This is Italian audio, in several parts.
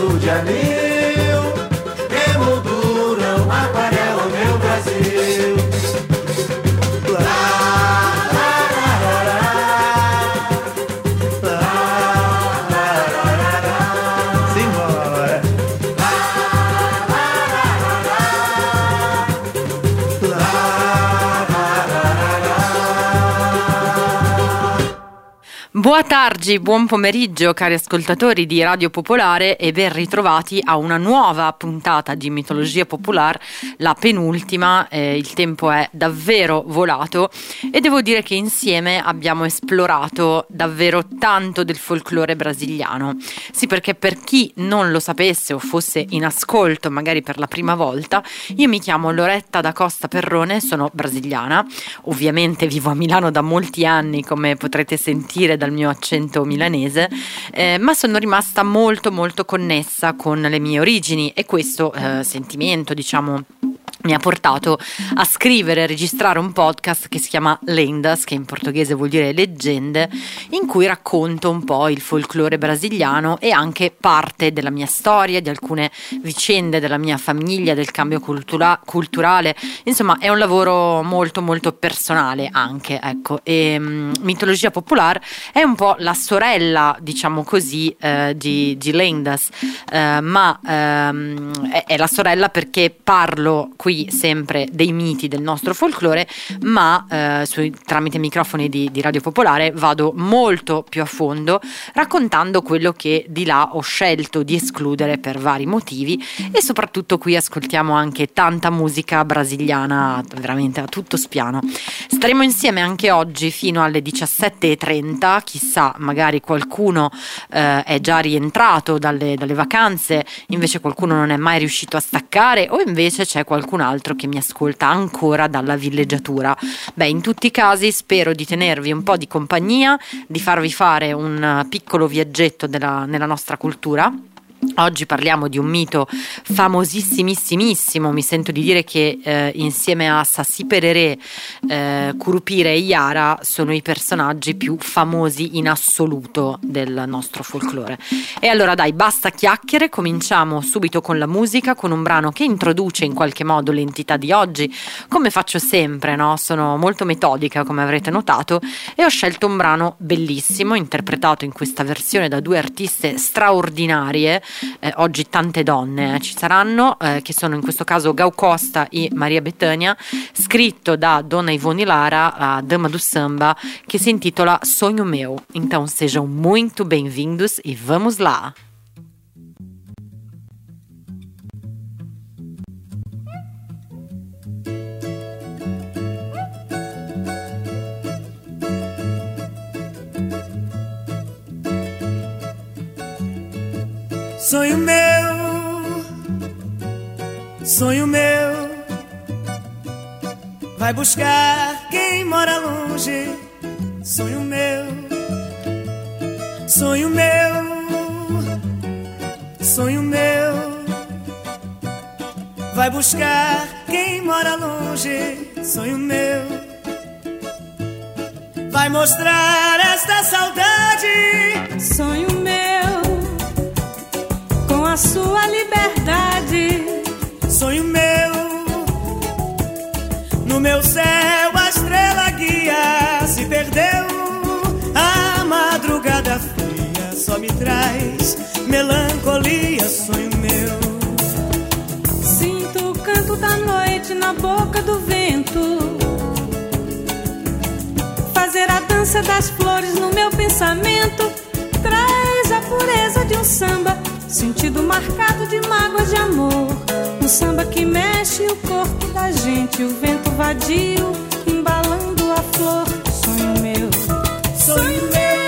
foto de anil, emoldura, um aquarela, meu Brasil. Buon tardi, buon pomeriggio cari ascoltatori di Radio Popolare e ben ritrovati a una nuova puntata di Mitologia Popolare, la penultima. Il tempo è davvero volato e devo dire che insieme abbiamo esplorato davvero tanto del folklore brasiliano. Sì, perché per chi non lo sapesse o fosse in ascolto magari per la prima volta, io mi chiamo Loretta da Costa Perrone, sono brasiliana, ovviamente vivo a Milano da molti anni, come potrete sentire dal mio accento milanese, ma sono rimasta molto connessa con le mie origini e questo sentimento, diciamo, mi ha portato a scrivere e registrare un podcast che si chiama Lendas, che in portoghese vuol dire leggende, in cui racconto un po' il folklore brasiliano e anche parte della mia storia, di alcune vicende della mia famiglia, del cambio culturale. Insomma, è un lavoro molto personale anche, ecco. E Mitologia Popolare è un po' la sorella, diciamo così, di Lendas, ma è la sorella perché parlo qui sempre dei miti del nostro folklore, ma tramite microfoni di Radio Popolare vado molto più a fondo raccontando quello che di là ho scelto di escludere per vari motivi, e soprattutto qui ascoltiamo anche tanta musica brasiliana veramente a tutto spiano. Staremo insieme anche oggi fino alle 17:30, chissà, magari qualcuno è già rientrato dalle vacanze, invece qualcuno non è mai riuscito a staccare, o invece c'è qualcun altro che mi ascolta ancora dalla villeggiatura. In tutti i casi spero di tenervi un po' di compagnia, di farvi fare un piccolo viaggetto nella nostra cultura. Oggi parliamo di un mito famosissimissimo, mi sento di dire che insieme a Saci Pererê, Curupira e Yara sono i personaggi più famosi in assoluto del nostro folklore. E allora dai, basta chiacchiere, cominciamo subito con la musica, con un brano che introduce in qualche modo l'entità di oggi, come faccio sempre, no? Sono molto metodica, come avrete notato, e ho scelto un brano bellissimo, interpretato in questa versione da due artiste straordinarie. Oggi tante donne ci saranno, che sono in questo caso Gal Costa e Maria Bethânia, scritto da Dona Ivone Lara, a dama do samba, che si intitola Sonho Meu. Então sejam muito bem-vindos e vamos lá! Sonho meu, vai buscar quem mora longe. Sonho meu, sonho meu, sonho meu, vai buscar quem mora longe. Sonho meu, vai mostrar esta saudade. Sonho meu, com a sua liberdade. Sonho meu, no meu céu a estrela guia se perdeu. A madrugada fria só me traz melancolia. Sonho meu, sinto o canto da noite na boca do vento, fazer a dança das flores no meu pensamento. Traz a pureza de um samba, sentido marcado de mágoas de amor. Um samba que mexe o corpo da gente, o vento vadio embalando a flor. Sonho meu, sonho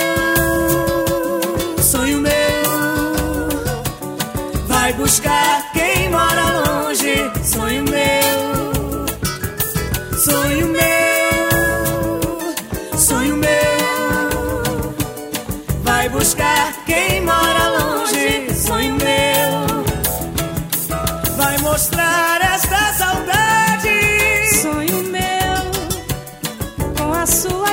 meu, sonho meu, vai buscar quem mora longe. Sonho meu, sonho meu, sonho meu, vai buscar quem mora longe. Sonho meu, vai mostrar esta saudade. Sonho meu, com a sua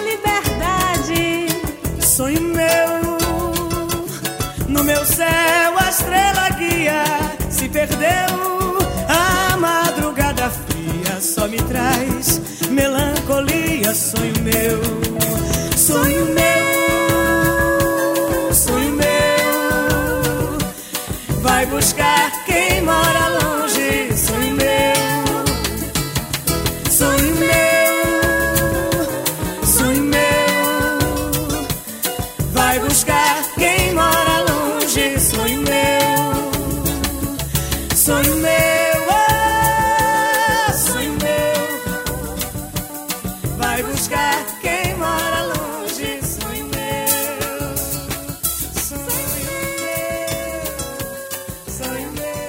liberdade. Sonho meu, no meu céu a estrela guia perdeu. A madrugada fria só me traz melancolia. Sonho meu, sonho meu, sonho meu, vai buscar quem mora longe. Sonho meu, sonho meu, sonho meu, vai buscar quem mora longe. Sonho meu, sonho meu, oh, sonho meu, vai buscar quem mora longe. Sonho meu, sonho meu, sonho meu.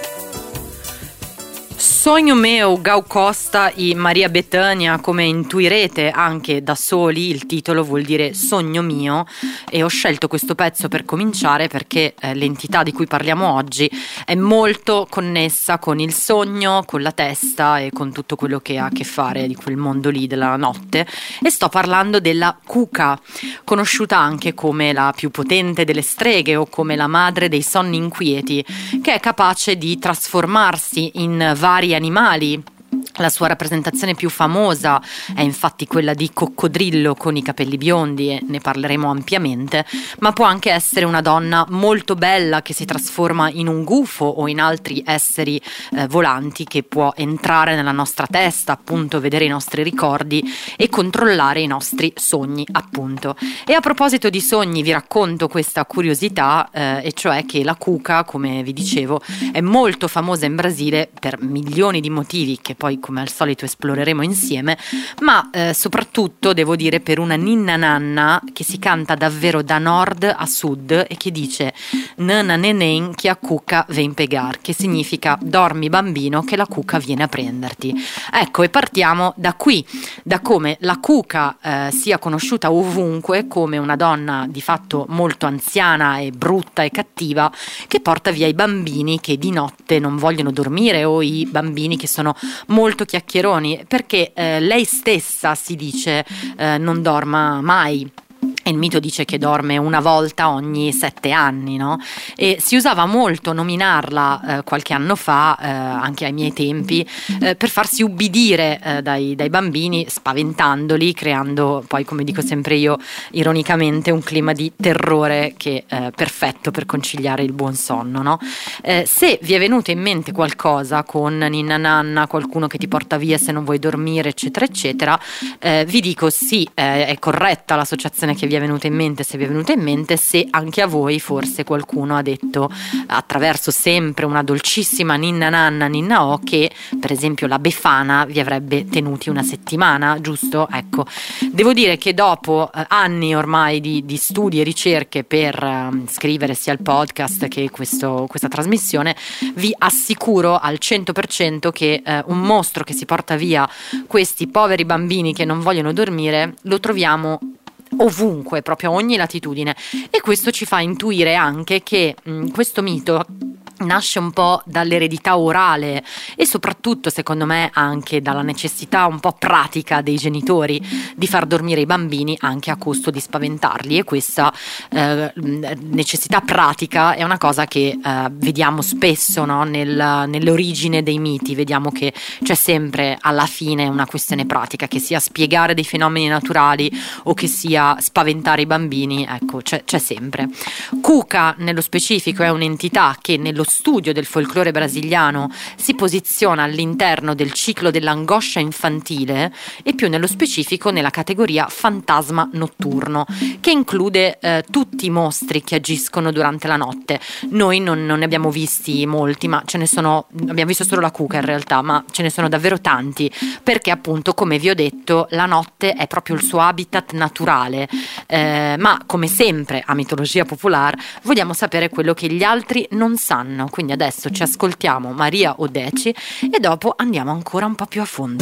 Sogno meu, Gal Costa e Maria Bethânia. Come intuirete anche da soli, il titolo vuol dire sogno mio, e ho scelto questo pezzo per cominciare perché l'entità di cui parliamo oggi è molto connessa con il sogno, con la testa e con tutto quello che ha a che fare di quel mondo lì della notte, e sto parlando della cuca, conosciuta anche come la più potente delle streghe o come la madre dei sonni inquieti, che è capace di trasformarsi in vari animali. La sua rappresentazione più famosa è infatti quella di coccodrillo con i capelli biondi, e ne parleremo ampiamente, ma può anche essere una donna molto bella che si trasforma in un gufo o in altri esseri volanti, che può entrare nella nostra testa, appunto vedere i nostri ricordi e controllare i nostri sogni, appunto. E a proposito di sogni vi racconto questa curiosità, e cioè che la cuca, come vi dicevo, è molto famosa in Brasile per milioni di motivi che poi come al solito esploreremo insieme, ma soprattutto devo dire per una ninna nanna che si canta davvero da nord a sud e che dice nana neném che a cuca vem pegar, che significa dormi bambino che la cuca viene a prenderti. Ecco, e partiamo da qui, da come la cuca sia conosciuta ovunque come una donna di fatto molto anziana e brutta e cattiva che porta via i bambini che di notte non vogliono dormire, o i bambini che sono molto chiacchieroni, perché lei stessa si dice non dorma mai. E il mito dice che dorme una volta ogni 7 anni, no? E si usava molto nominarla qualche anno fa, anche ai miei tempi, per farsi ubbidire dai bambini, spaventandoli, creando poi, come dico sempre io, ironicamente, un clima di terrore che è perfetto per conciliare il buon sonno, no? Se vi è venuto in mente qualcosa con ninna nanna, qualcuno che ti porta via se non vuoi dormire, eccetera, eccetera, vi dico sì, è corretta l'associazione che vi è venuta in mente, se vi è venuta in mente, se anche a voi forse qualcuno ha detto attraverso sempre una dolcissima ninna nanna, ninna o, che per esempio la Befana vi avrebbe tenuti una settimana, giusto? Ecco, devo dire che dopo anni ormai di studi e ricerche per scrivere sia il podcast che questa trasmissione, vi assicuro al 100% che un mostro che si porta via questi poveri bambini che non vogliono dormire lo troviamo ovunque, proprio a ogni latitudine, e questo ci fa intuire anche che questo mito nasce un po' dall'eredità orale e soprattutto, secondo me, anche dalla necessità un po' pratica dei genitori di far dormire i bambini anche a costo di spaventarli, e questa necessità pratica è una cosa che vediamo spesso, no? Nell'origine dei miti vediamo che c'è sempre alla fine una questione pratica, che sia spiegare dei fenomeni naturali o che sia spaventare i bambini, ecco, c'è sempre. Cuca nello specifico è un'entità che nello studio del folklore brasiliano si posiziona all'interno del ciclo dell'angoscia infantile e più nello specifico nella categoria fantasma notturno, che include tutti i mostri che agiscono durante la notte. Noi non ne abbiamo visti molti, ma abbiamo visto solo la cuca in realtà, ma ce ne sono davvero tanti, perché appunto, come vi ho detto, la notte è proprio il suo habitat naturale, ma come sempre a Mitologia Popolare vogliamo sapere quello che gli altri non sanno. Quindi adesso ci ascoltiamo Maria Odeci e dopo andiamo ancora un po' più a fondo.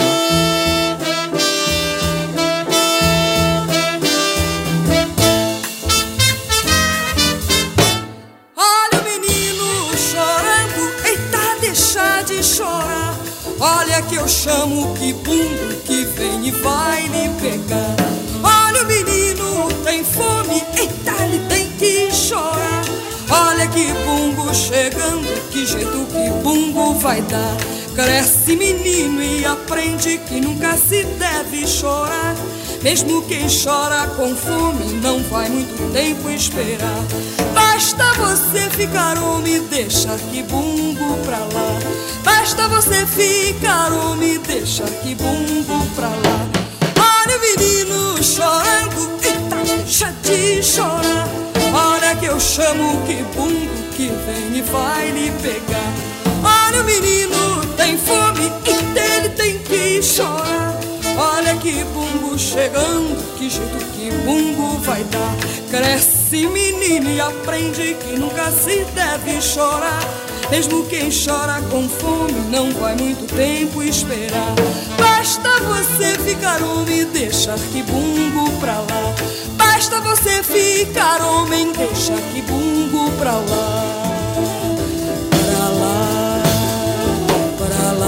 Olha o menino chorando, eita, deixa de chorar. Olha que eu chamo o quibundo que vem e vai lhe pegar. Olha o menino tem fome, eita, ele tem que chorar. Olha que bungo chegando, que jeito que bungo vai dar. Cresce menino e aprende que nunca se deve chorar. Mesmo quem chora com fome não vai muito tempo esperar. Basta você ficar homem, deixa que bungo pra lá. Basta você ficar homem, deixa que bungo pra lá. Olha o menino chorando, eita, deixa de chorar. Olha que eu chamo que bungo que vem e vai lhe pegar. Olha o menino tem fome e ele tem que chorar. Olha que bungo chegando, que jeito que bungo vai dar. Cresce menino e aprende que nunca se deve chorar. Mesmo quem chora com fome não vai muito tempo esperar. Basta você ficar homem, deixa que bungo pra lá. Basta você ficar homem, deixa que bungo pra lá. Pra lá, pra lá.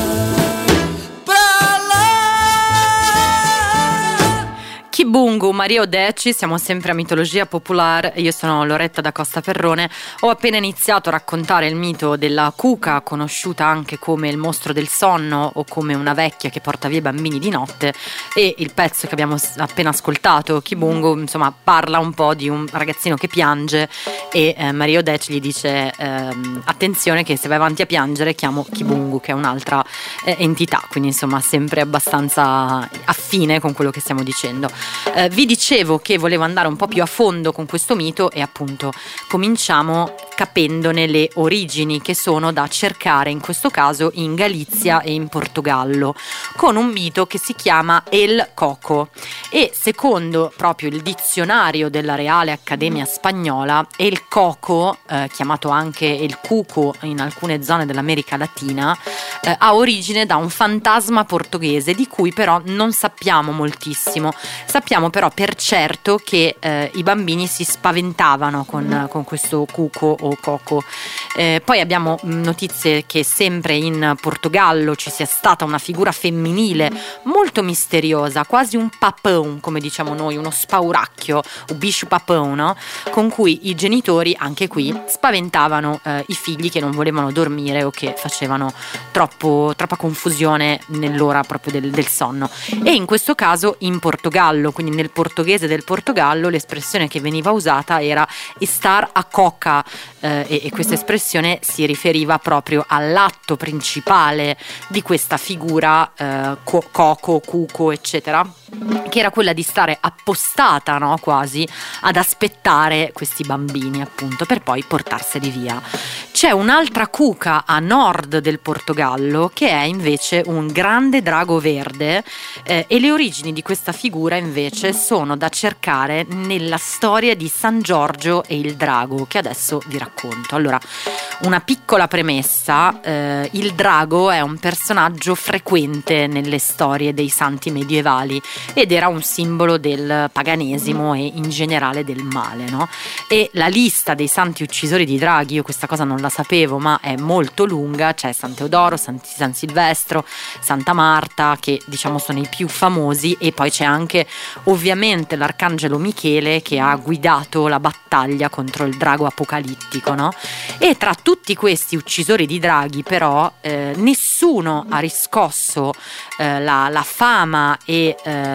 Kibungo, Maria Odeci, siamo sempre a Mitologia Popolare, io sono Loretta da Costa Ferrone. Ho appena iniziato a raccontare il mito della cuca, conosciuta anche come il mostro del sonno o come una vecchia che porta via i bambini di notte, e il pezzo che abbiamo appena ascoltato, Kibungo, insomma parla un po' di un ragazzino che piange e Maria Odeci gli dice attenzione che se vai avanti a piangere chiamo Kibungo, che è un'altra entità, quindi insomma sempre abbastanza affine con quello che stiamo dicendo. Vi dicevo che volevo andare un po' più a fondo con questo mito e appunto cominciamo capendone le origini, che sono da cercare in questo caso in Galizia e in Portogallo, con un mito che si chiama El Coco, e secondo proprio il dizionario della Reale Accademia Spagnola, El Coco, chiamato anche il cuco in alcune zone dell'America Latina, ha origine da un fantasma portoghese di cui però non sappiamo moltissimo. Sappiamo però per certo che i bambini si spaventavano con questo cuco o coco. Poi abbiamo notizie che sempre in Portogallo ci sia stata una figura femminile molto misteriosa, quasi un papão, come diciamo noi, uno spauracchio, un bicho papão, no? Con cui i genitori anche qui spaventavano i figli che non volevano dormire o che facevano troppa confusione nell'ora proprio del sonno. E in questo caso in Portogallo, quindi nel portoghese del Portogallo, l'espressione che veniva usata era estar a coca, e questa espressione si riferiva proprio all'atto principale di questa figura coco, cuco, eccetera, che era quella di stare appostata, no, quasi ad aspettare questi bambini appunto per poi portarseli via. C'è un'altra cuca a nord del Portogallo che è invece un grande drago verde, e le origini di questa figura invece sono da cercare nella storia di San Giorgio e il drago, che adesso vi racconto. Allora, una piccola premessa: il drago è un personaggio frequente nelle storie dei santi medievali ed era un simbolo del paganesimo e in generale del male, no? E la lista dei santi uccisori di draghi, io questa cosa non la sapevo ma è molto lunga. C'è San Teodoro, San Silvestro, Santa Marta, che diciamo sono i più famosi, e poi c'è anche ovviamente l'arcangelo Michele che ha guidato la battaglia contro il drago apocalittico, no? E tra tutti questi uccisori di draghi però nessuno ha riscosso la fama e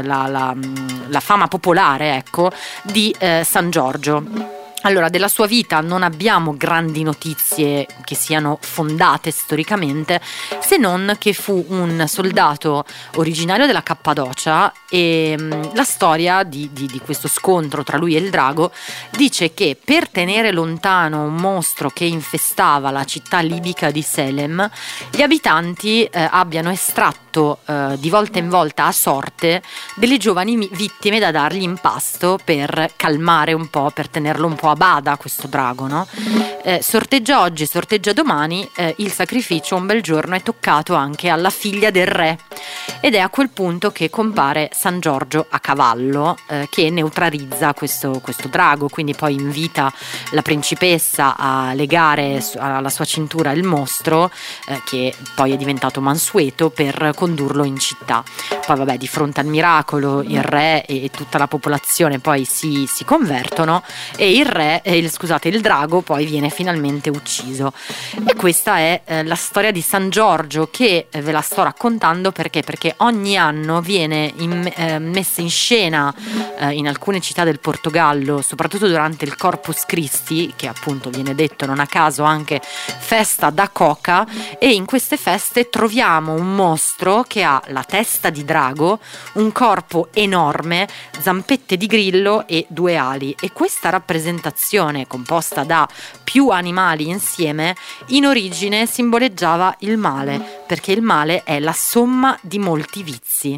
la fama popolare, ecco, di San Giorgio. Allora, della sua vita non abbiamo grandi notizie che siano fondate storicamente, se non che fu un soldato originario della Cappadocia, e la storia di questo scontro tra lui e il drago dice che per tenere lontano un mostro che infestava la città libica di Selem, gli abitanti abbiano estratto di volta in volta a sorte delle giovani vittime da dargli in pasto per calmare un po', per tenerlo un po' a bada questo drago, no? Sorteggia oggi, sorteggia domani, il sacrificio un bel giorno è toccato anche alla figlia del re, ed è a quel punto che compare San Giorgio a cavallo, che neutralizza questo drago, quindi poi invita la principessa a legare alla sua cintura il mostro, che poi è diventato mansueto, per condurlo in città. Poi vabbè, di fronte al miracolo il re e tutta la popolazione poi si convertono e il drago poi viene finalmente ucciso. E questa è la storia di San Giorgio, che ve la sto raccontando perché ogni anno viene messa in scena in alcune città del Portogallo, soprattutto durante il Corpus Christi, che appunto viene detto non a caso anche festa da coca, e in queste feste troviamo un mostro che ha la testa di drago, un corpo enorme, zampette di grillo e 2 ali, e questa rappresentazione composta da più animali insieme in origine simboleggiava il male, perché il male è la somma di molti vizi.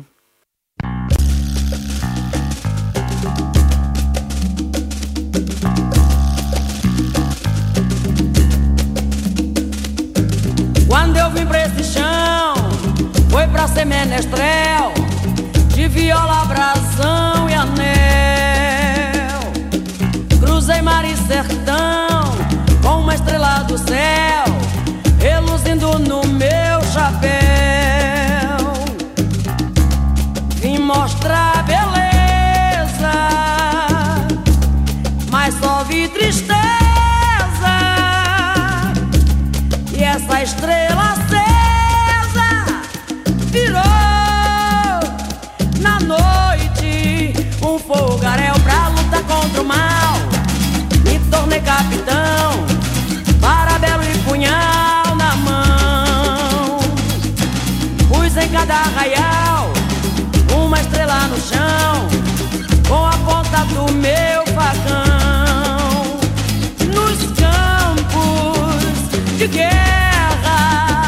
Quando eu vim pra esse chão, foi pra ser menestrel, de viola, brasão e anel. Cruzei mar e sertão, com uma estrela do céu, reluzindo no meu chapéu. Vim mostrar beleza, mas só vi tristeza. E essa estrela acesa virou na noite um fogaréu pra lutar contra o mal. Me tornei capitão, parabelo e punhal na mão. Pus em cada arraial uma estrela no chão, com a ponta do meu facão. Nos campos de guerra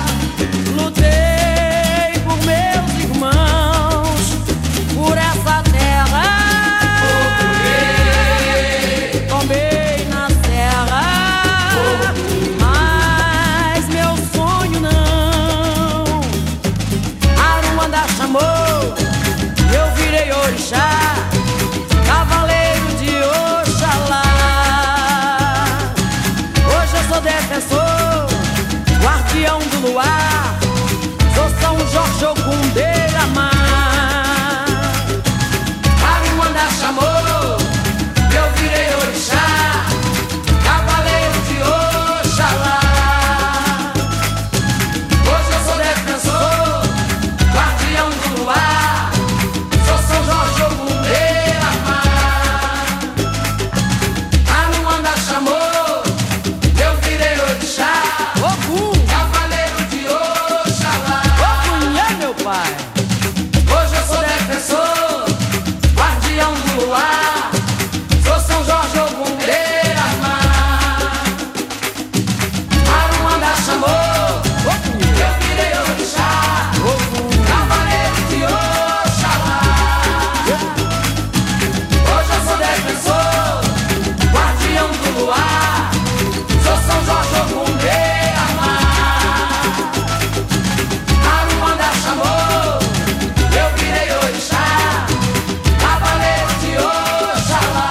lutei por meus irmãos, por essa terra. Tombei na serra, mas meu sonho não. Aruanda chamou, eu virei orixá, cavaleiro de Oxalá. Hoje eu sou defensor, guardião do luar, sou São Jorge Ogum Beira-Mar. Aruanda chamou, eu virei orixá, cavaleiro de Oxalá. Hoje eu sou defensor, guardião do luar, sou São Jorge Ogum Beira-Mar. Aruanda chamou, eu virei orixá, Ogum, cavaleiro de Oxalá. Ogum é meu pai. Hoje eu sou defensor, guardião do luar, sou São Jorge Ogum Beira-Mar. Aruanda chamou, eu virei orixá, cavaleiro de Oxalá. Hoje eu sou defensor, guardião do luar, sou São Jorge Ogum Beira-Mar. Aruanda chamou, eu virei orixá, cavaleiro de Oxalá.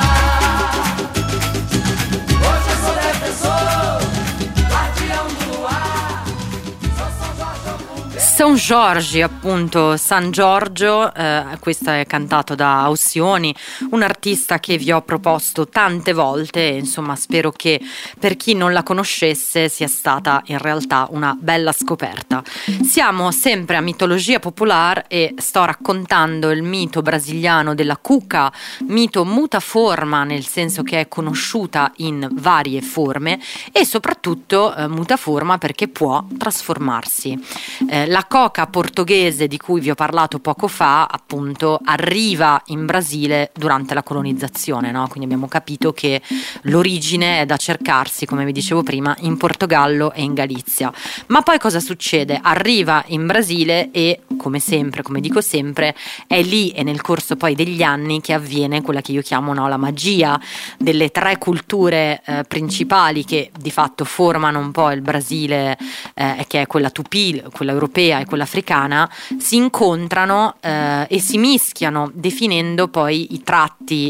Hoje eu sou defensor, guardião do luar, sou São Jorge Ogum Beira-Mar. São Giorgio, appunto, San Giorgio, questo è cantato da Alcioni, un artista che vi ho proposto tante volte, insomma spero che per chi non la conoscesse sia stata in realtà una bella scoperta. Siamo sempre a Mitologia Popolare e sto raccontando il mito brasiliano della cuca, mito mutaforma nel senso che è conosciuta in varie forme e soprattutto mutaforma perché può trasformarsi. La coca portoghese di cui vi ho parlato poco fa appunto arriva in Brasile durante la colonizzazione, no? Quindi abbiamo capito che l'origine è da cercarsi, come vi dicevo prima, in Portogallo e in Galizia. Ma poi cosa succede? Arriva in Brasile e come sempre, come dico sempre, è lì e nel corso poi degli anni che avviene quella che io chiamo, no, la magia delle 3 culture principali che di fatto formano un po' il Brasile, che è quella tupì, quella europea, europea e quella africana si incontrano e si mischiano, definendo poi i tratti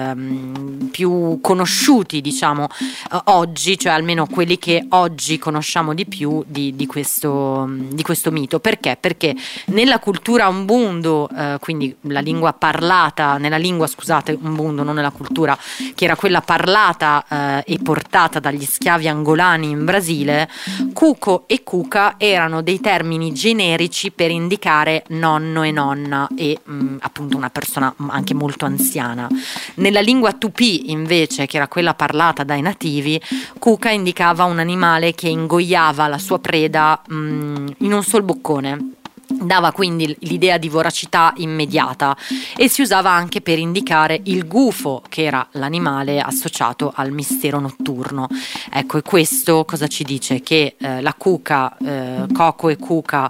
più conosciuti, diciamo, oggi, cioè almeno quelli che oggi conosciamo di più di questo mito. Perché? Perché nella cultura Ubuntu, quindi la lingua parlata, Ubuntu, non nella cultura, che era quella parlata e portata dagli schiavi angolani in Brasile, cuco e cuca erano dei termini generici per indicare nonno e nonna e appunto una persona anche molto anziana. Nella lingua Tupì invece, che era quella parlata dai nativi, cuca indicava un animale che ingoiava la sua preda in un sol boccone. Dava quindi l'idea di voracità immediata e si usava anche per indicare il gufo, che era l'animale associato al mistero notturno. Ecco, e questo cosa ci dice? Che la cuca, cuco e cuca,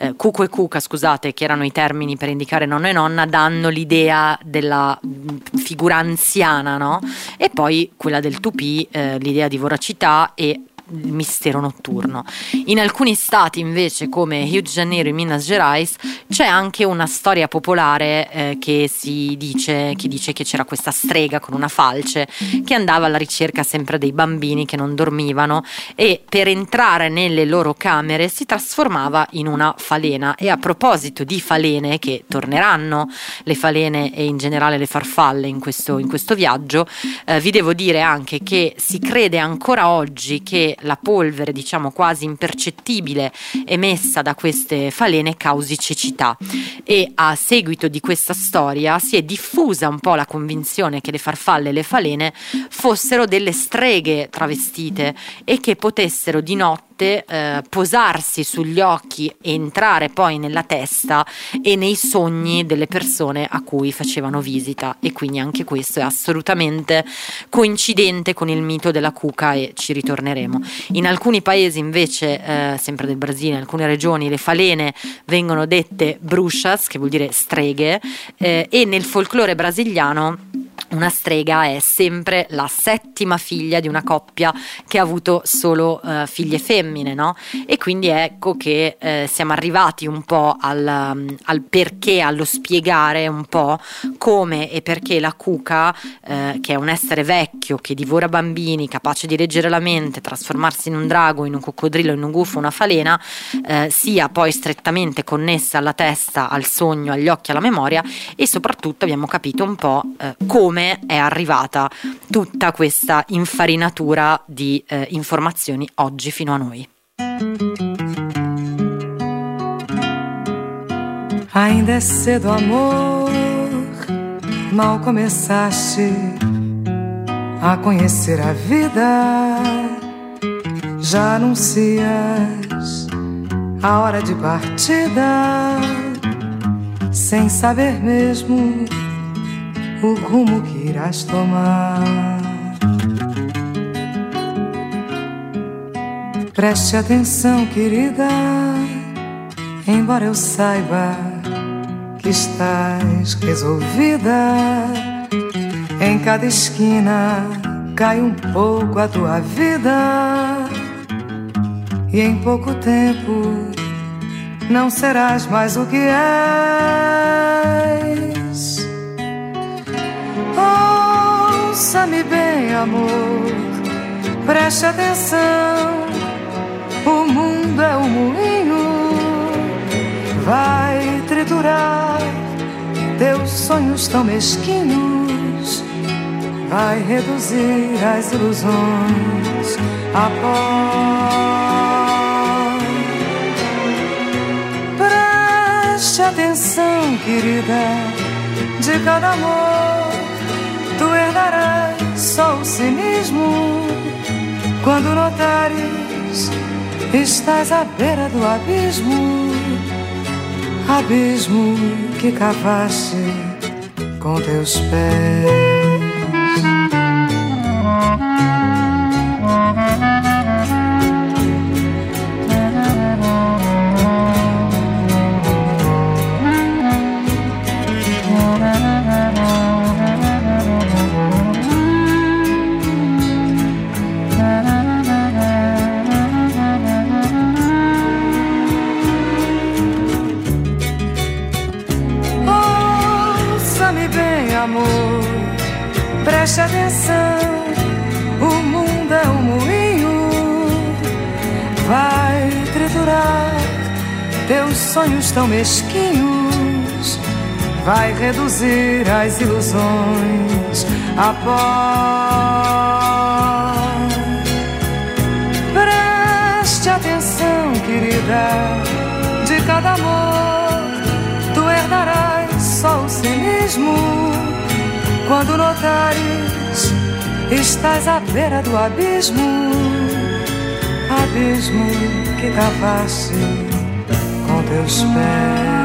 scusate, che erano i termini per indicare nonno e nonna, danno l'idea della figura anziana, no? E poi quella del tupì, l'idea di voracità e il mistero notturno. In alcuni stati invece, come Rio de Janeiro e Minas Gerais, c'è anche una storia popolare che dice che c'era questa strega con una falce che andava alla ricerca sempre dei bambini che non dormivano e per entrare nelle loro camere si trasformava in una falena. E a proposito di falene, che torneranno le falene e in generale le farfalle in questo viaggio, vi devo dire anche che si crede ancora oggi che la polvere, diciamo quasi impercettibile, emessa da queste falene causi cecità, e a seguito di questa storia si è diffusa un po' la convinzione che le farfalle e le falene fossero delle streghe travestite e che potessero di notte posarsi sugli occhi e entrare poi nella testa e nei sogni delle persone a cui facevano visita. E quindi anche questo è assolutamente coincidente con il mito della cuca, e ci ritorneremo. In alcuni paesi invece, sempre del Brasile, in alcune regioni, le falene vengono dette bruxas, che vuol dire streghe, e nel folklore brasiliano una strega è sempre la settima figlia di una coppia che ha avuto solo figlie femmine, no? E quindi ecco che siamo arrivati un po' al perché, allo spiegare un po' come e perché la cuca, che è un essere vecchio che divora bambini, capace di leggere la mente, trasformarsi in un drago, in un coccodrillo, in un gufo, una falena, sia poi strettamente connessa alla testa, al sogno, agli occhi, alla memoria, e soprattutto abbiamo capito un po' come è arrivata tutta questa infarinatura di informazioni oggi fino a noi. Ainda é cedo, amor, mal começaste a conhecer a vida, já anuncias a hora de partida, sem saber mesmo o rumo que irás tomar. Preste atenção, querida, embora eu saiba que estás resolvida. Em cada esquina cai um pouco a tua vida, e em pouco tempo não serás mais o que és. Ouça-me bem, amor, preste atenção. O mundo é um moinho, vai triturar teus sonhos tão mesquinhos, vai reduzir as ilusões a pó. Preste atenção, querida, de cada amor tu herdarás só o cinismo. Quando notares, estás à beira do abismo, abismo que cavaste com teus pés. Preste atenção, o mundo é um moinho, vai triturar teus sonhos tão mesquinhos, vai reduzir as ilusões a pó. Preste atenção, querida, de cada amor tu herdarás só o cinismo. Quando notares, estás à beira do abismo, abismo que cavaste com teus pés.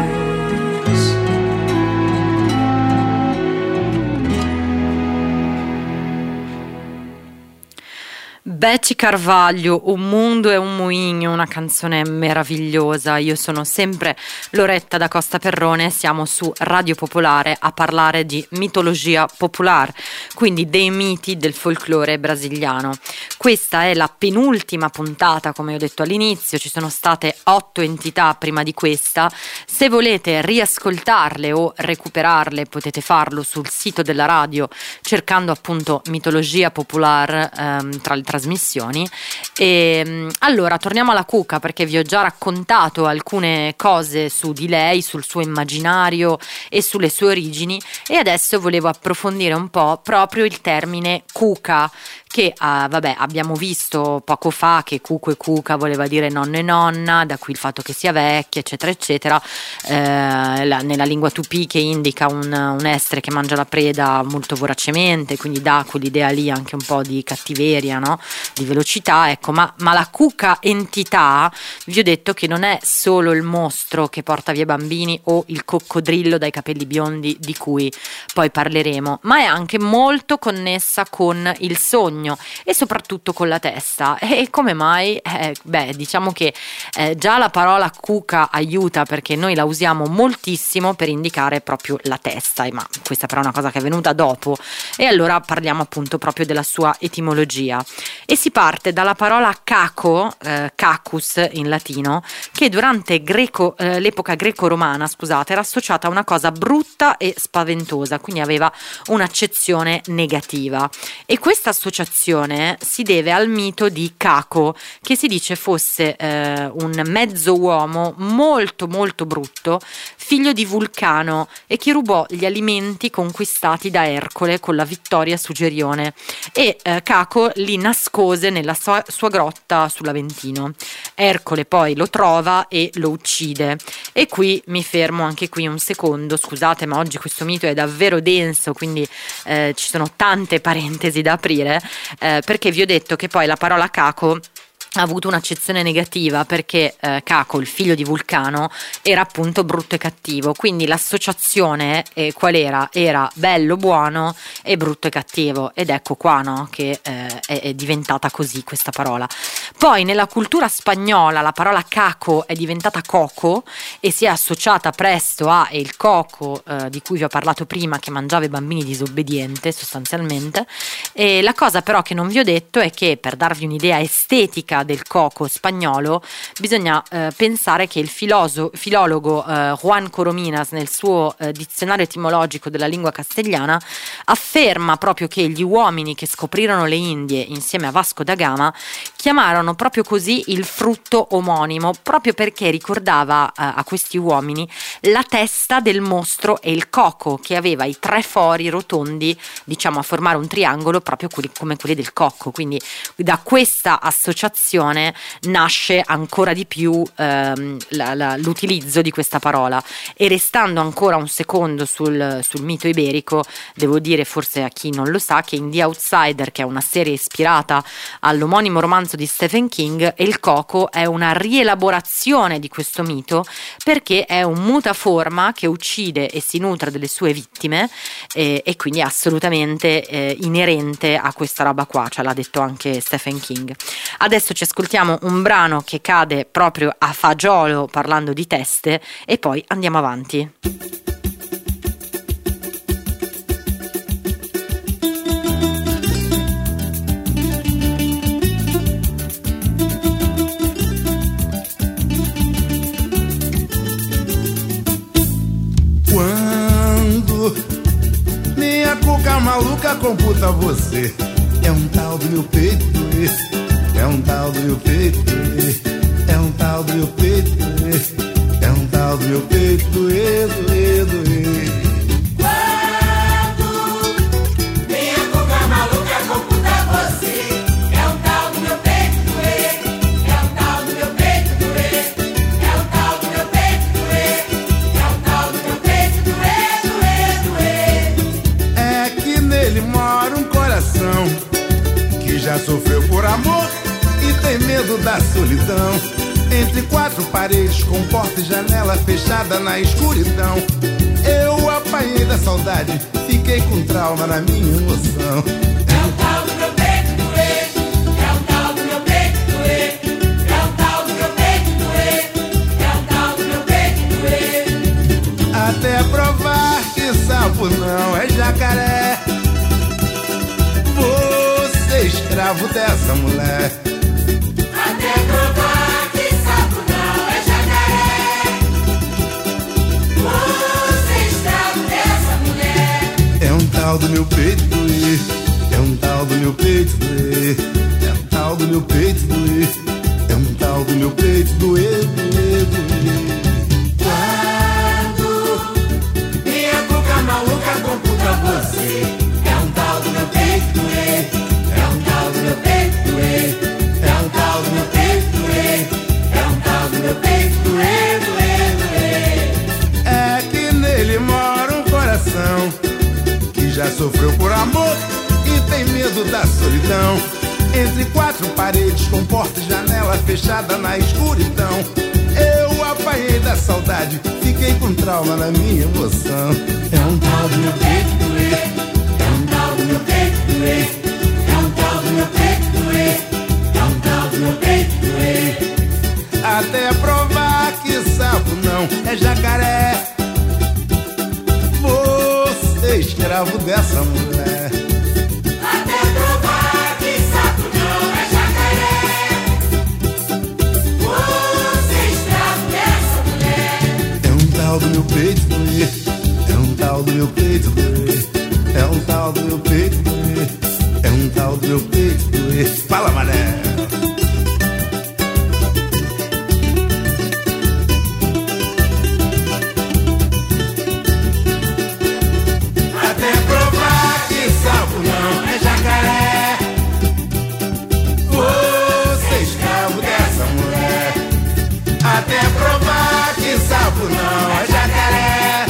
Betsy Carvalho, Un mondo è un moinho, una canzone meravigliosa. Io sono sempre Loretta da Costa Perrone, siamo su Radio Popolare a parlare di mitologia popolare, quindi dei miti del folklore brasiliano. Questa è la penultima puntata, come ho detto all'inizio, ci sono state 8 entità prima di questa. Se volete riascoltarle o recuperarle potete farlo sul sito della radio cercando appunto mitologia popolare tra le trasmissioni. E allora torniamo alla Cuca, perché vi ho già raccontato alcune cose su di lei, sul suo immaginario e sulle sue origini, e adesso volevo approfondire un po' proprio il termine Cuca, che abbiamo visto poco fa che cuco e cuca voleva dire nonno e nonna, da qui il fatto che sia vecchia, eccetera eccetera, nella lingua tupì che indica un essere che mangia la preda molto voracemente, quindi dà quell'idea lì anche un po' di cattiveria, no? Di velocità, ecco. Ma la cuca entità, vi ho detto che non è solo il mostro che porta via bambini o il coccodrillo dai capelli biondi di cui poi parleremo, ma è anche molto connessa con il sogno e soprattutto con la testa. E come mai? Diciamo che già la parola cuca aiuta, perché noi la usiamo moltissimo per indicare proprio la testa, ma questa però è una cosa che è venuta dopo, e allora parliamo appunto proprio della sua etimologia. E si parte dalla parola caco, cacus in latino, che durante l'epoca greco-romana, era associata a una cosa brutta e spaventosa, quindi aveva un'accezione negativa. E questa associazione si deve al mito di Caco, che si dice fosse un mezzo uomo molto molto brutto, figlio di Vulcano, e che rubò gli alimenti conquistati da Ercole con la vittoria su Gerione, e Caco li nascose nella sua grotta sull'Aventino. Ercole poi lo trova e lo uccide, e qui mi fermo anche qui un secondo, scusate, ma oggi questo mito è davvero denso, quindi ci sono tante parentesi da aprire, perché vi ho detto che poi la parola Caco ha avuto un'accezione negativa, perché Caco, il figlio di Vulcano, era appunto brutto e cattivo, quindi l'associazione qual era? Era bello, buono e brutto e cattivo, ed ecco qua, no, che è diventata così questa parola. Poi nella cultura spagnola la parola caco è diventata coco e si è associata presto a il coco di cui vi ho parlato prima, che mangiava i bambini disobbediente sostanzialmente. E la cosa però che non vi ho detto è che, per darvi un'idea estetica del coco spagnolo, bisogna pensare che il filologo Juan Corominas, nel suo dizionario etimologico della lingua castigliana, afferma proprio che gli uomini che scoprirono le Indie insieme a Vasco da Gama chiamarono proprio così il frutto omonimo, proprio perché ricordava a questi uomini la testa del mostro e il coco, che aveva i 3 fori rotondi, diciamo, a formare un triangolo, proprio come quelli del cocco. Quindi da questa associazione nasce ancora di più l'utilizzo di questa parola. E restando ancora un secondo sul mito iberico, devo dire, forse a chi non lo sa, che in The Outsider, che è una serie ispirata all'omonimo romanzo di Stephen King, il coco è una rielaborazione di questo mito, perché è un mutaforma che uccide e si nutre delle sue vittime, e quindi è assolutamente inerente a questa roba qua, ce l'ha detto anche Stephen King. Adesso ci ascoltiamo un brano che cade proprio a fagiolo parlando di teste, e poi andiamo avanti. Quando minha cuca maluca maluca computa você. É um tal do meu peito doer, é um tal do meu peito doer, é um tal do meu peito doer, é um tal do meu peito doer, doer, doer. Que já sofreu por amor e tem medo da solidão. Entre quatro paredes com porta e janela fechada na escuridão. Eu apanhei da saudade, fiquei com trauma na minha emoção. É um tal do meu peito doer, é um tal do meu peito doer, é um tal do meu peito doer, é um tal do meu peito doer. Até provar que sapo não é jacaré, escravo dessa mulher. Até provar que sapo não é jacaré, você é escravo dessa mulher. É um tal do meu peito doer, é um tal do meu peito doer, é um tal do meu peito doer, é um tal do meu peito doer, doer, doer. Quando minha cuca maluca computa você, é um tal do meu peito doer, é um tal do meu peito doer, é um tal do meu peito doer, é um tal do meu peito doer, doer, doer. É que nele mora um coração que já sofreu por amor e tem medo da solidão. Entre quatro paredes com porta e janela fechada na escuridão. Eu apanhei da saudade, fiquei com trauma na minha emoção. É um tal do meu peito doer, é um tal do meu peito doer, é um tal do meu peito doer, é um tal do meu peito doer. Até provar que sapo não é jacaré, você é escravo dessa mulher. Até provar que sapo não é jacaré, você é escravo dessa mulher. É um tal do meu peito doer, é um tal do meu peito doer, é um tal do meu peito doer, é um tal do meu peito doer. Fala, mané! Até provar que sapo não é jacaré,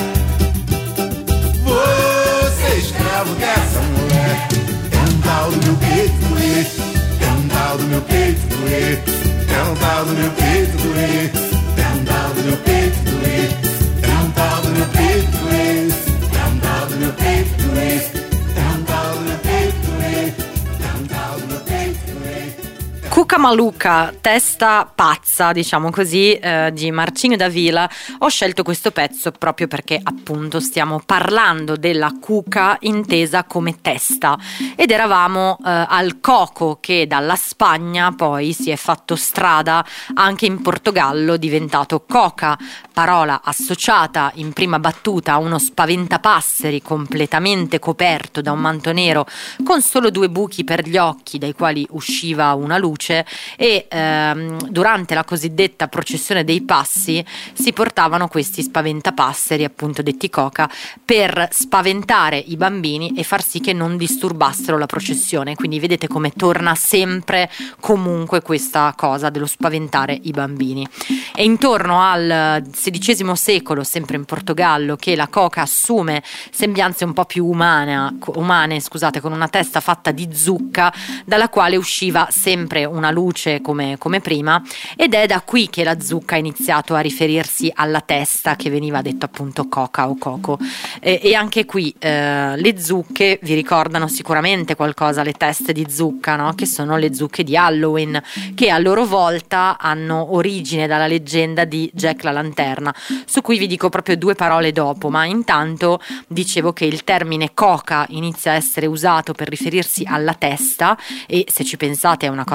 você é escravo dessa mulher. É um tal do meu peito doer, é um tal do meu peito doer, é um tal do meu peito doer, é um tal do meu peito doer, é um tal do meu peito doer, é um tal do meu peito doer, é um tal do meu peito doer, é um tal do meu peito doer. Cuca maluca, testa pazza, diciamo così, di Marcinho da Vila. Ho scelto questo pezzo proprio perché appunto stiamo parlando della cuca intesa come testa ed eravamo al coco, che dalla Spagna poi si è fatto strada anche in Portogallo, diventato coca, parola associata in prima battuta a uno spaventapasseri completamente coperto da un manto nero con solo due buchi per gli occhi dai quali usciva una luce, e durante la cosiddetta processione dei passi si portavano questi spaventapasseri, appunto detti coca, per spaventare i bambini e far sì che non disturbassero la processione. Quindi vedete come torna sempre comunque questa cosa dello spaventare i bambini. È intorno al XVI secolo, sempre in Portogallo, che la coca assume sembianze un po' più umane, con una testa fatta di zucca dalla quale usciva sempre una luce come prima, ed è da qui che la zucca ha iniziato a riferirsi alla testa, che veniva detto appunto coca o coco, e anche qui le zucche vi ricordano sicuramente qualcosa, le teste di zucca, no? Che sono le zucche di Halloween, che a loro volta hanno origine dalla leggenda di Jack la Lanterna, su cui vi dico proprio due parole dopo, ma intanto dicevo che il termine coca inizia a essere usato per riferirsi alla testa, e se ci pensate è una cosa che si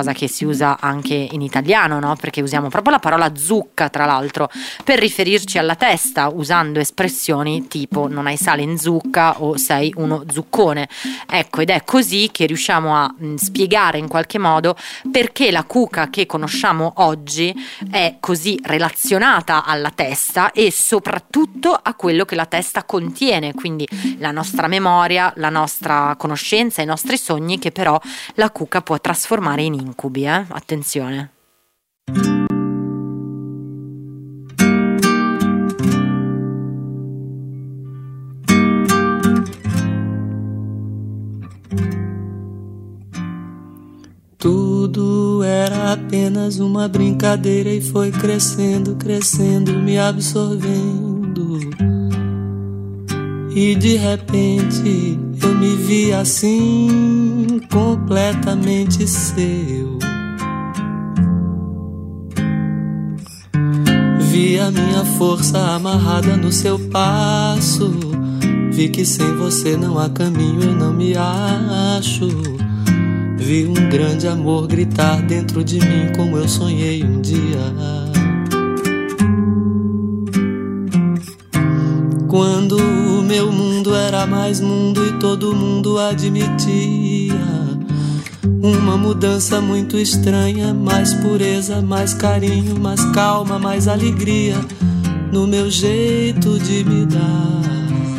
usa anche in italiano, no? Perché usiamo proprio la parola zucca, tra l'altro, per riferirci alla testa, usando espressioni tipo non hai sale in zucca o sei uno zuccone. Ecco, ed è così che riusciamo a spiegare in qualche modo perché la cuca che conosciamo oggi è così relazionata alla testa e soprattutto a quello che la testa contiene, quindi la nostra memoria, la nostra conoscenza, i nostri sogni, che però la cuca può trasformare in incubi, attenzione. Tudo era apenas uma brincadeira e foi crescendo, crescendo, me absorvendo. E de repente eu me vi assim, completamente seu. Vi a minha força amarrada no seu passo. Vi que sem você não há caminho, eu não me acho. Vi um grande amor gritar dentro de mim como eu sonhei um dia. Quando o meu mundo era mais mundo e todo mundo admitia uma mudança muito estranha, mais pureza, mais carinho, mais calma, mais alegria no meu jeito de me dar.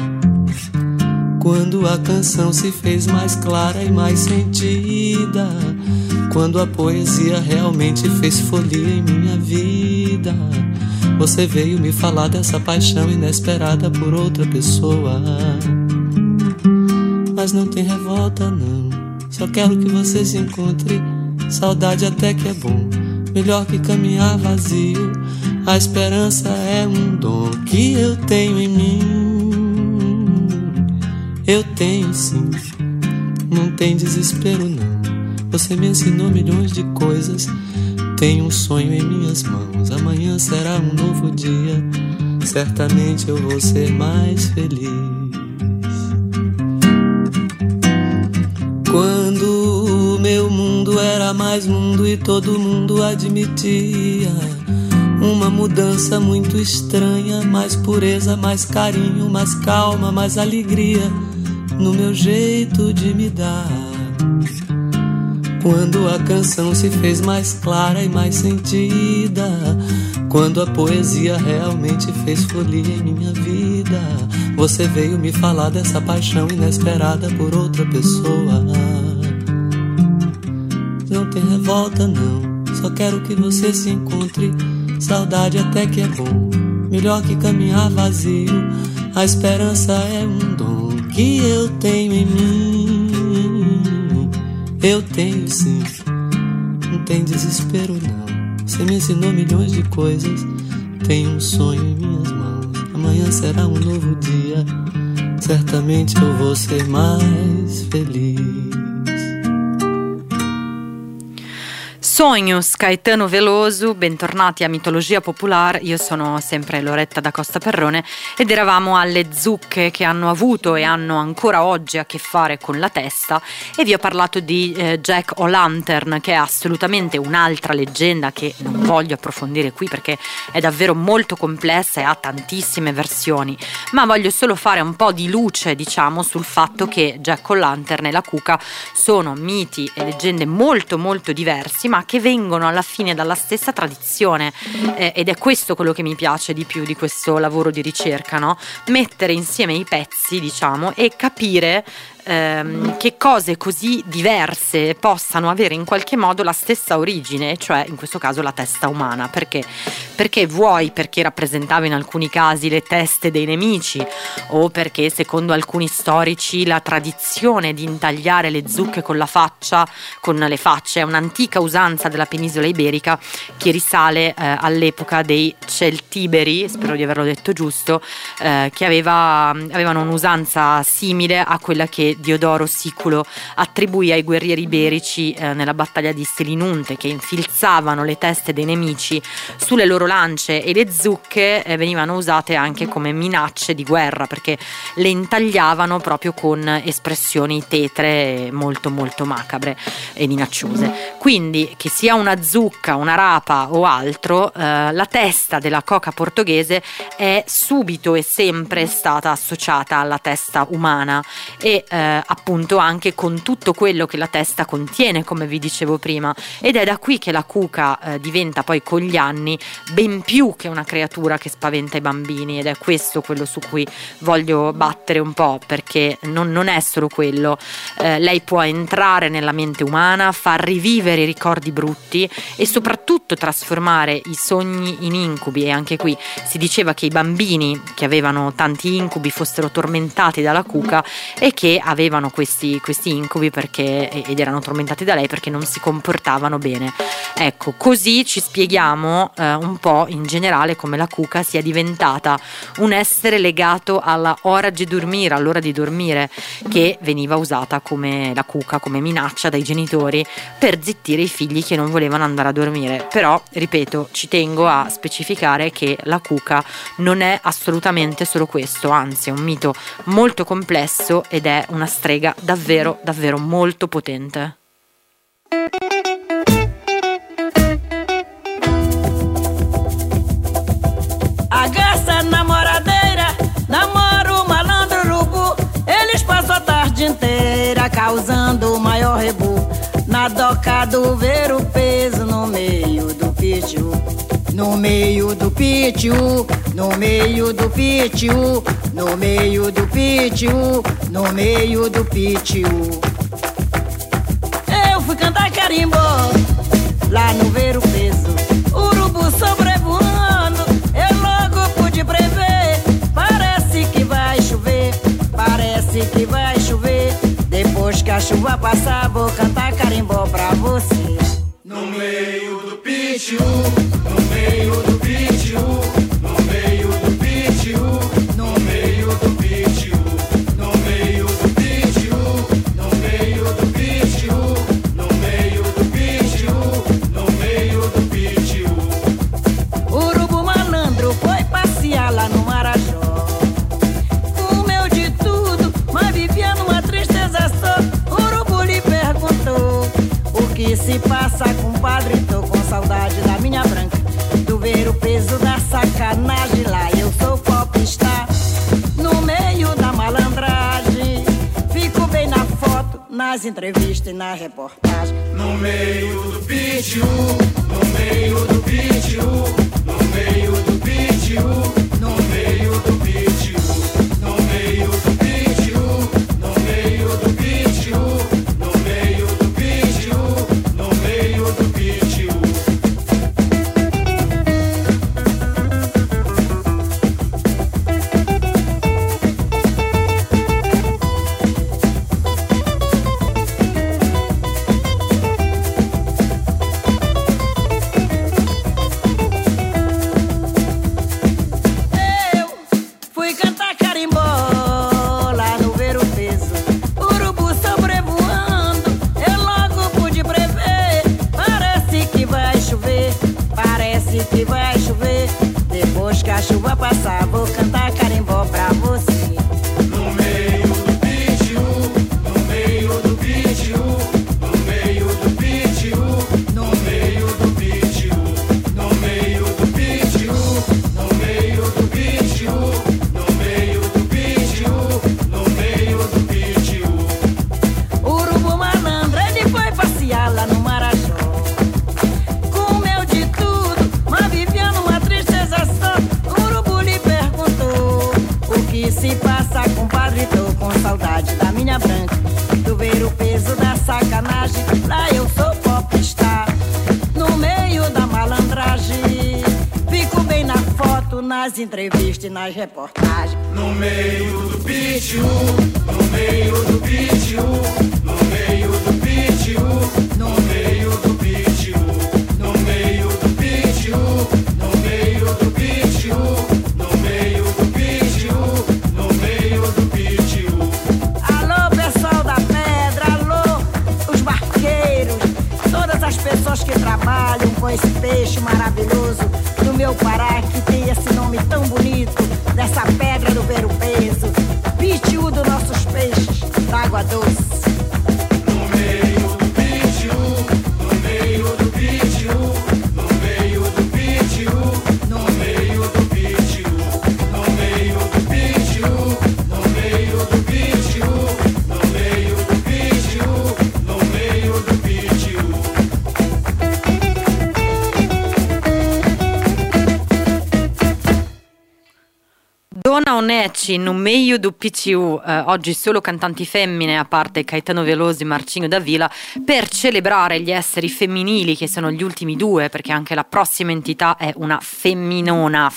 Quando a canção se fez mais clara e mais sentida, quando a poesia realmente fez folia em minha vida, você veio me falar dessa paixão inesperada por outra pessoa. Mas não tem revolta não, só quero que você se encontre. Saudade até que é bom, melhor que caminhar vazio. A esperança é um dom que eu tenho em mim. Eu tenho sim, não tem desespero não. Você me ensinou milhões de coisas. Tenho um sonho em minhas mãos. Amanhã será um novo dia. Certamente eu vou ser mais feliz. Quando o meu mundo era mais mundo e todo mundo admitia uma mudança muito estranha, mais pureza, mais carinho, mais calma, mais alegria no meu jeito de me dar. Quando a canção se fez mais clara e mais sentida, quando a poesia realmente fez folia em minha vida, você veio me falar dessa paixão inesperada por outra pessoa. Não tem revolta não, só quero que você se encontre. Saudade até que é bom, melhor que caminhar vazio. A esperança é um dom que eu tenho em mim. Eu tenho sim, não tem desespero não. Você me ensinou milhões de coisas. Tenho um sonho em minhas mãos. Amanhã será um novo dia. Certamente eu vou ser mais feliz. Sonhos, Caetano Veloso, bentornati a Mitologia Popolare. Io sono sempre Loretta da Costa Perrone ed eravamo alle zucche che hanno avuto e hanno ancora oggi a che fare con la testa, e vi ho parlato di Jack O'Lantern, che è assolutamente un'altra leggenda che non voglio approfondire qui perché è davvero molto complessa e ha tantissime versioni, ma voglio solo fare un po' di luce, diciamo, sul fatto che Jack O'Lantern e la cuca sono miti e leggende molto molto diversi, ma che vengono alla fine dalla stessa tradizione, ed è questo quello che mi piace di più di questo lavoro di ricerca, no? Mettere insieme i pezzi, diciamo, e capire che cose così diverse possano avere in qualche modo la stessa origine, cioè in questo caso la testa umana. Perché vuoi perché rappresentava in alcuni casi le teste dei nemici, o perché secondo alcuni storici la tradizione di intagliare le zucche con le facce è un'antica usanza della penisola iberica che risale all'epoca dei Celtiberi, spero di averlo detto giusto, che avevano un'usanza simile a quella che Diodoro Siculo attribuì ai guerrieri iberici nella battaglia di Selinunte, che infilzavano le teste dei nemici sulle loro lance, e le zucche venivano usate anche come minacce di guerra, perché le intagliavano proprio con espressioni tetre molto molto macabre e minacciose. Quindi, che sia una zucca, una rapa o altro, la testa della coca portoghese è subito e sempre stata associata alla testa umana, e appunto anche con tutto quello che la testa contiene, come vi dicevo prima, ed è da qui che la cuca diventa poi con gli anni ben più che una creatura che spaventa i bambini, ed è questo quello su cui voglio battere un po', perché non è solo quello. Lei può entrare nella mente umana, far rivivere i ricordi brutti e soprattutto trasformare i sogni in incubi, e anche qui si diceva che i bambini che avevano tanti incubi fossero tormentati dalla cuca, e che avevano questi incubi ed erano tormentati da lei perché non si comportavano bene. Ecco, così ci spieghiamo un po' in generale come la cuca sia diventata un essere legato alla hora di dormire, all'ora di dormire, che veniva usata come la cuca, come minaccia dai genitori per zittire i figli che non volevano andare a dormire. Però, ripeto, ci tengo a specificare che la cuca non è assolutamente solo questo, anzi è un mito molto complesso ed è una strega davvero davvero molto potente. A garça namoradeira namora o malandro urubu. Eles passam a tarde inteira causando o maior rebu. Na doca do ver o peso no meio do pitiu. No meio do pitiu, no meio do pitiu, no meio do pitiu, no meio do pitiu. Eu fui cantar carimbó lá no ver o peso. Urubu sobrevoando, eu logo pude prever. Parece que vai chover, parece que vai chover. Depois que a chuva passar, vou cantar carimbó pra você. No meio do pitiu, no meio do pitiu, no meio do pitiu, no meio do pitiu, no meio do pitiu, no meio do pitiu, no meio do pitiu, no meio do pitiu. Urubu malandro foi passear lá no Marajó. Comeu de tudo, mas vivia numa tristeza só. Urubu lhe perguntou: o que se passa, compadre? Tô com saudade da minha branca, do ver o peso da sacanagem. Lá eu sou popstar, no meio da malandragem. Fico bem na foto, nas entrevistas e na reportagem. No meio do pitiu, no meio do pitiu, no meio do pitiu, no meio do pitiu, no meio do pitiu, no meio do pitiu, no meio do pitiu, no meio do pitiu. Que vai chover, depois que a chuva passar, vou cantar carimbó pra você. No meio do pitiu, no meio do pitiu, no meio do pitiu, no meio do pitiu, no meio do pitiu, no meio do pitiu, no meio do pitiu, no meio do pitiu. Urubu malandro, ele foi passear lá no Marajó. Comeu de tudo, mas vivia numa tristeza só. Urubu lhe perguntou: o que se passa, compadre? Tô com saudade da minha branca, do ver o peso da sacanagem. Lá eu sou popstar, no meio da malandragem. Fico bem na foto, nas entrevistas e nas reportagens. No meio do pitiu, no meio do pitiu, no meio do pitiu, no meio do pitiu, no meio do pitiu, no meio do pitiu, no meio do pitiu, no meio do pitiu. Alô, pessoal bonito, dessa pedra do ver o peso, pitiu dos nossos peixes, da água doce. No meio do pitiu, no meio do pitiu, no meio do pitiu, no meio do pitiu, no meio do pitiu, no meio do pitiu, no meio do pitiu, no meio do pitiu. Dona Onecci, no meio do PCU, oggi solo cantanti femmine, a parte Caetano Veloso e Marcinho Davila, per celebrare gli esseri femminili che sono gli ultimi due, perché anche la prossima entità è una femminona.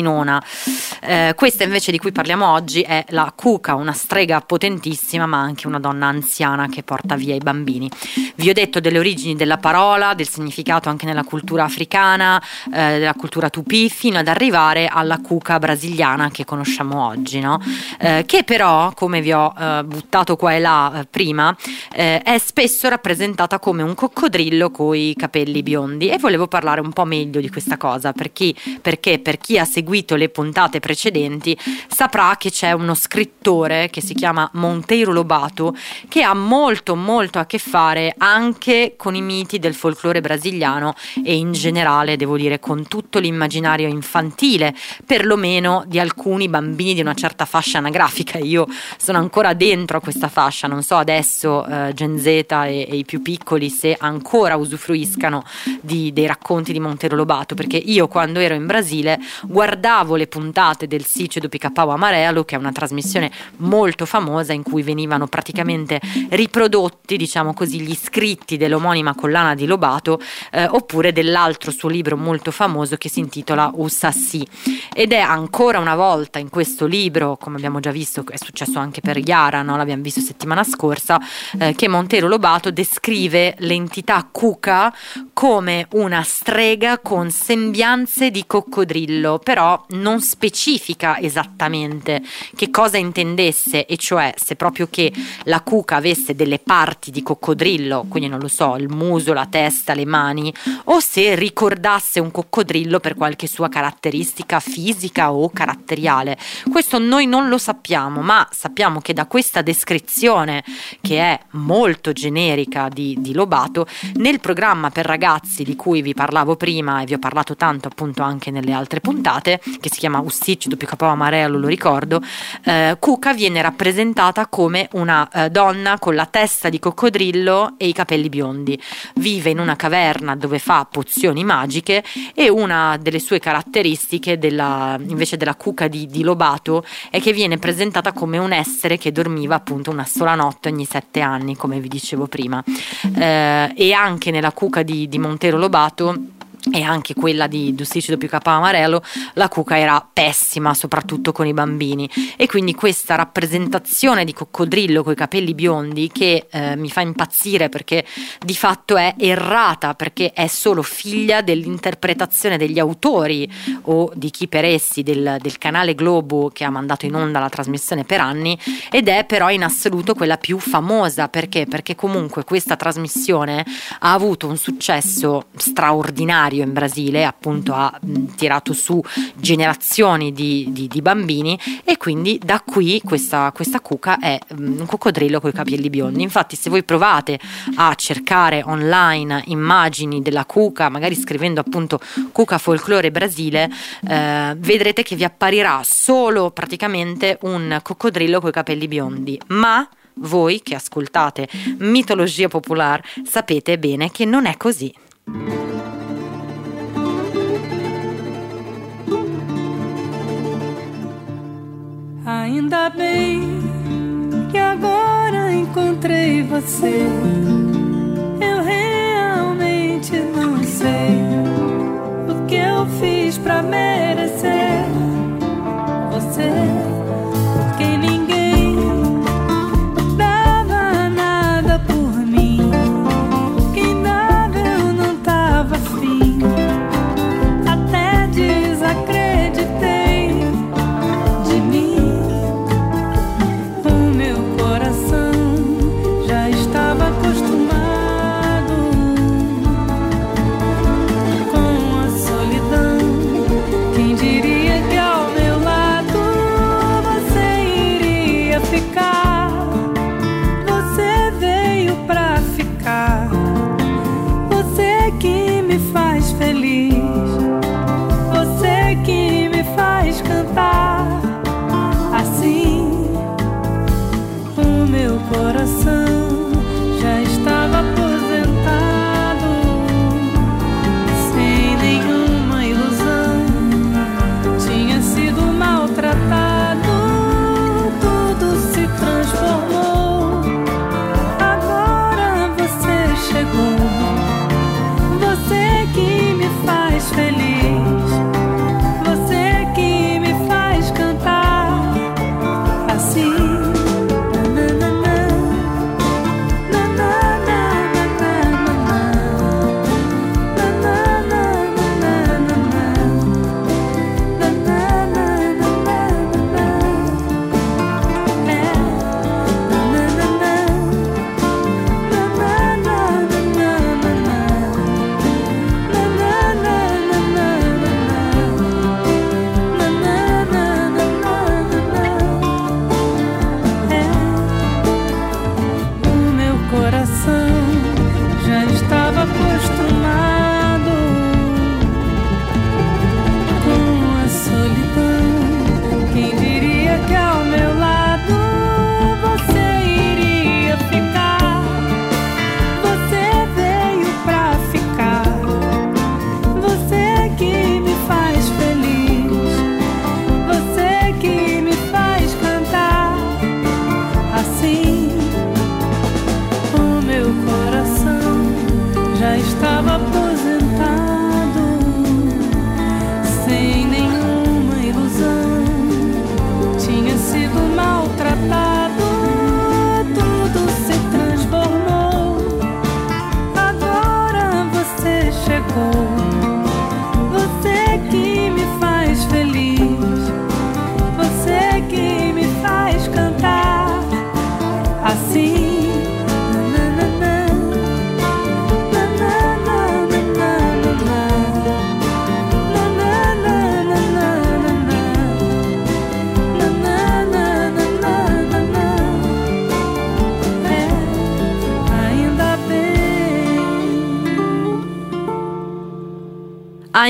Questa invece di cui parliamo oggi è la Cuca, una strega potentissima ma anche una donna anziana che porta via i bambini. Vi ho detto delle origini della parola, del significato anche nella cultura africana, della cultura tupì, fino ad arrivare alla Cuca brasiliana che conosciamo oggi, no? Che però, come vi ho buttato qua e là prima, è spesso rappresentata come un coccodrillo coi capelli biondi, e volevo parlare un po' meglio di questa cosa perché per chi ha seguito le puntate precedenti saprà che c'è uno scrittore che si chiama Monteiro Lobato che ha molto a che fare anche con i miti del folklore brasiliano e in generale, devo dire, con tutto l'immaginario infantile, perlomeno di alcuni bambini di una certa fascia anagrafica. Io sono ancora dentro a questa fascia, non so adesso Gen Z e i più piccoli se ancora usufruiscano dei racconti di Monteiro Lobato, perché io quando ero in Brasile guardavo le puntate del Sítio do Pica-Pau Amarelo, che è una trasmissione molto famosa in cui venivano praticamente riprodotti, diciamo così, gli scritti dell'omonima collana di Lobato, oppure dell'altro suo libro molto famoso che si intitola O Saci, ed è ancora una volta in questo libro, come abbiamo già visto, è successo anche per Yara, no? L'abbiamo visto settimana scorsa, che Monteiro Lobato descrive l'entità Cuca come una strega con sembianze di coccodrillo, però non specifica esattamente che cosa intendesse, e cioè se proprio che la Cuca avesse delle parti di coccodrillo, quindi non lo so, il muso, la testa, le mani, o se ricordasse un coccodrillo per qualche sua caratteristica fisica o caratteriale. Questo noi non lo sappiamo, ma sappiamo che da questa descrizione, che è molto generica di Lobato, nel programma per ragazzi di cui vi parlavo prima e vi ho parlato tanto appunto anche nelle altre puntate, che si chiama O Sítio do Pica-Pau Amarelo, lo ricordo, Cuca viene rappresentata come una donna con la testa di coccodrillo e i capelli biondi. Vive in una caverna dove fa pozioni magiche, e una delle sue caratteristiche invece della Cuca di Lobato è che viene presentata come un essere che dormiva appunto una sola notte ogni 7 anni, come vi dicevo prima, e anche nella Cuca di Monteiro Lobato e anche quella di O Sítio do Pica-Pau Amarelo, la Cuca era pessima, soprattutto con i bambini, e quindi questa rappresentazione di coccodrillo coi capelli biondi che mi fa impazzire, perché di fatto è errata, perché è solo figlia dell'interpretazione degli autori o di chi per essi del canale Globo che ha mandato in onda la trasmissione per anni, ed è però in assoluto quella più famosa. Perché comunque questa trasmissione ha avuto un successo straordinario in Brasile, appunto ha tirato su generazioni di bambini, e quindi da qui questa Cuca è un coccodrillo con i capelli biondi. Infatti se voi provate a cercare online immagini della Cuca, magari scrivendo appunto Cuca folklore Brasile, vedrete che vi apparirà solo praticamente un coccodrillo con i capelli biondi, ma voi che ascoltate mitologia popolare sapete bene che non è così. Ainda bem que agora encontrei você. Eu realmente não sei o que eu fiz pra merecer você, porque ninguém dava nada por mim. Quem dava eu não tava afim, até desacreditei de mim. Acostumado com a solidão que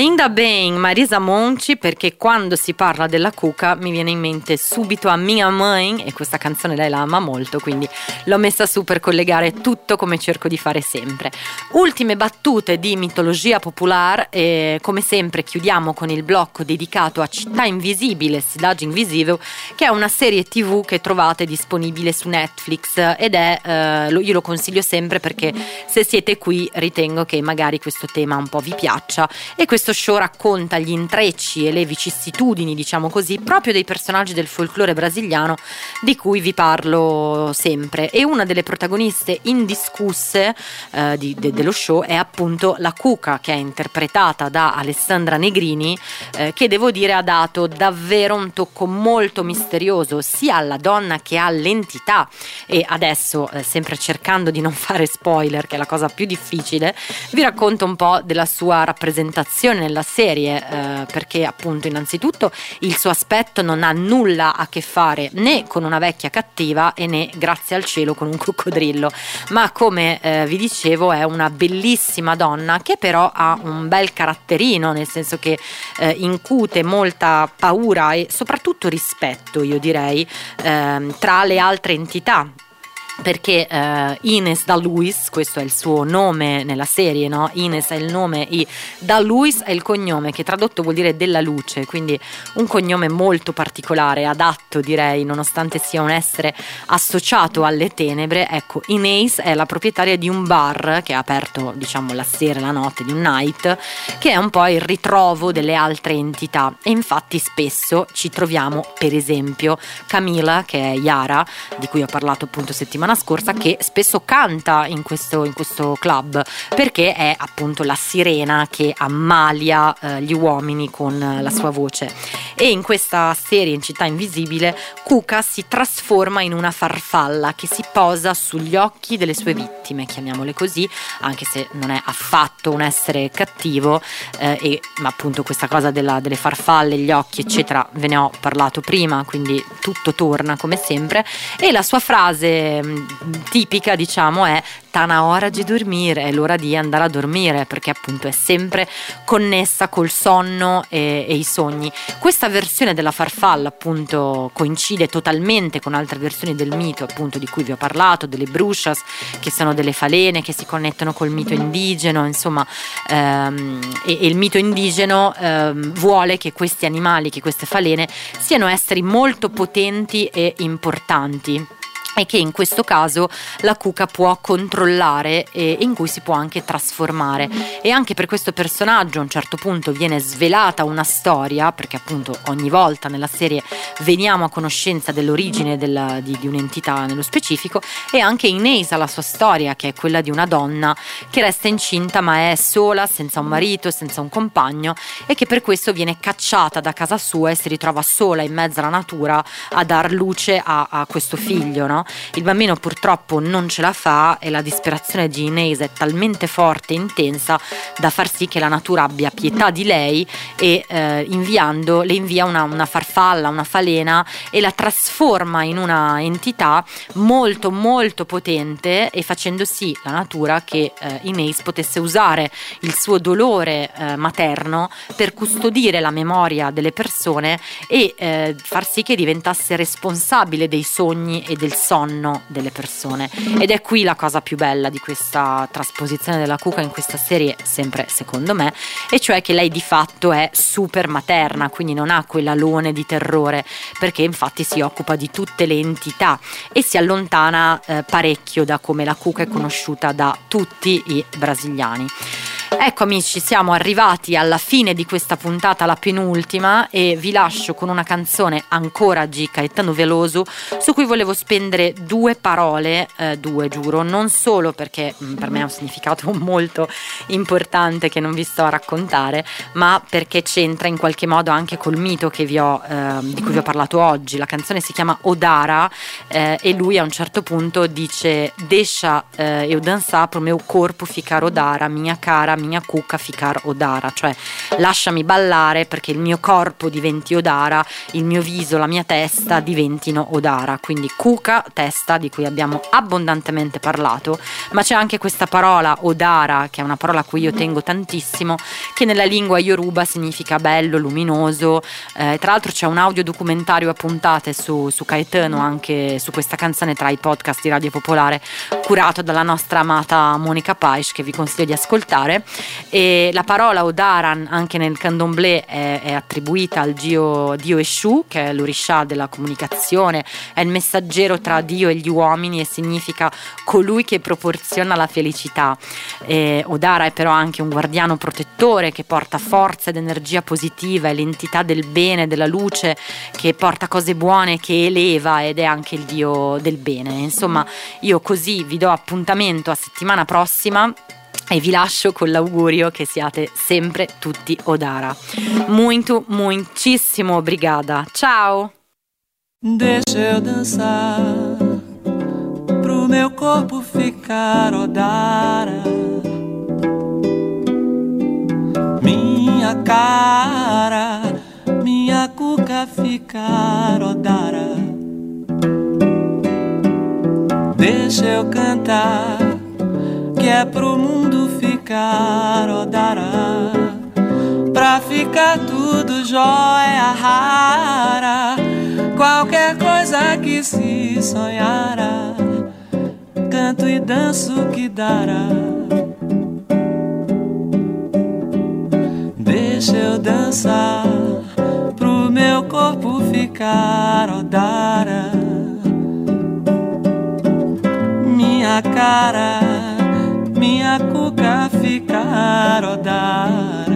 Ainda bem Marisa Monti, perché quando si parla della cuca mi viene in mente subito a mia mãe, e questa canzone lei la ama molto, quindi l'ho messa su per collegare tutto, come cerco di fare sempre. Ultime battute di mitologia popolare, e come sempre chiudiamo con il blocco dedicato a Città Invisibile, Cidade Invisível, che è una serie TV che trovate disponibile su Netflix, ed è io lo consiglio sempre perché se siete qui ritengo che magari questo tema un po' vi piaccia, e questo show racconta gli intrecci e le vicissitudini, diciamo così, proprio dei personaggi del folklore brasiliano di cui vi parlo sempre. E una delle protagoniste indiscusse dello show è appunto la cuca, che è interpretata da Alessandra Negrini, che devo dire ha dato davvero un tocco molto misterioso sia alla donna che all'entità. E adesso, sempre cercando di non fare spoiler, che è la cosa più difficile, vi racconto un po' della sua rappresentazione nella serie, perché appunto innanzitutto il suo aspetto non ha nulla a che fare né con una vecchia cattiva e né, grazie al cielo, con un coccodrillo, ma come vi dicevo è una bellissima donna che però ha un bel caratterino, nel senso che incute molta paura e soprattutto rispetto, io direi, tra le altre entità. Perché Ines da Luis, questo è il suo nome nella serie, no? Ines è il nome e da Luis è il cognome, che tradotto vuol dire della luce, quindi un cognome molto particolare, adatto direi, nonostante sia un essere associato alle tenebre. Ecco, Inês è la proprietaria di un bar che è aperto, diciamo, la sera, la notte, di un night, che è un po' il ritrovo delle altre entità, e infatti spesso ci troviamo per esempio Camila, che è Yara, di cui ho parlato appunto settimana scorsa, che spesso canta in questo club, perché è appunto la sirena che ammalia gli uomini con la sua voce. E in questa serie, in Città Invisibile, Cuca si trasforma in una farfalla che si posa sugli occhi delle sue vittime, chiamiamole così, anche se non è affatto un essere cattivo, ma appunto questa cosa delle farfalle, gli occhi eccetera, ve ne ho parlato prima, quindi tutto torna come sempre. E la sua frase tipica, diciamo, è "tá na hora di dormire", è l'ora di andare a dormire, perché appunto è sempre connessa col sonno e i sogni. Questa versione della farfalla appunto coincide totalmente con altre versioni del mito, appunto, di cui vi ho parlato, delle bruxas, che sono delle falene che si connettono col mito indigeno, insomma, e il mito indigeno vuole che questi animali, che queste falene siano esseri molto potenti e importanti, e che in questo caso la cuca può controllare e in cui si può anche trasformare. E anche per questo personaggio a un certo punto viene svelata una storia, perché appunto ogni volta nella serie veniamo a conoscenza dell'origine di un'entità nello specifico, e anche Inês ha la sua storia, che è quella di una donna che resta incinta ma è sola, senza un marito, senza un compagno, e che per questo viene cacciata da casa sua e si ritrova sola in mezzo alla natura a dar luce a questo figlio, no? Il bambino purtroppo non ce la fa, e la disperazione di Inês è talmente forte e intensa da far sì che la natura abbia pietà di lei e le invia una farfalla, una falena, e la trasforma in una entità molto molto potente, e facendo sì la natura che Inês potesse usare il suo dolore materno per custodire la memoria delle persone e far sì che diventasse responsabile dei sogni e del sonno delle persone. Ed è qui la cosa più bella di questa trasposizione della cuca in questa serie, sempre secondo me, e cioè che lei di fatto è super materna, quindi non ha quell'alone di terrore, perché infatti si occupa di tutte le entità e si allontana parecchio da come la cuca è conosciuta da tutti i brasiliani. Ecco amici, siamo arrivati alla fine di questa puntata, la penultima, e vi lascio con una canzone ancora di Caetano Veloso, su cui volevo spendere due parole, giuro, non solo perché per me ha un significato molto importante che non vi sto a raccontare, ma perché c'entra in qualche modo anche col mito che di cui vi ho parlato oggi. La canzone si chiama Odara, e lui a un certo punto dice: "Deixa eu dançar pro meu corpo ficar odara, minha cara, minha cuca ficar Odara, cioè lasciami ballare perché il mio corpo diventi Odara, il mio viso, la mia testa diventino Odara. Quindi cuca, testa, di cui abbiamo abbondantemente parlato, ma c'è anche questa parola Odara, che è una parola a cui io tengo tantissimo, che nella lingua Yoruba significa bello, luminoso. Tra l'altro c'è un audiodocumentario a puntate su Caetano, anche su questa canzone, tra i podcast di Radio Popolare, curato dalla nostra amata Monica Paish, che vi consiglio di ascoltare. E la parola Odaran anche nel candomblé è attribuita al dio Eshu, che è l'orisha della comunicazione, è il messaggero tra Dio e gli uomini e significa colui che proporziona la felicità. Odara è però anche un guardiano protettore che porta forza ed energia positiva, è l'entità del bene, della luce, che porta cose buone, che eleva, ed è anche il dio del bene. Insomma, io così vi do appuntamento a settimana prossima e vi lascio con l'augurio che siate sempre tutti Odara. Muito, muitíssimo obrigada. Ciao! Deixa eu dançar pro meu corpo ficar Odara. Minha cara, minha cuca ficar Odara. Deixa eu cantar, que é pro mundo ficar Odara. Pra ficar tudo jóia rara, qualquer coisa que se sonhara, canto e danço que dará. Deixa eu dançar pro meu corpo ficar Odara. Minha cara, minha cuca ficar Odara.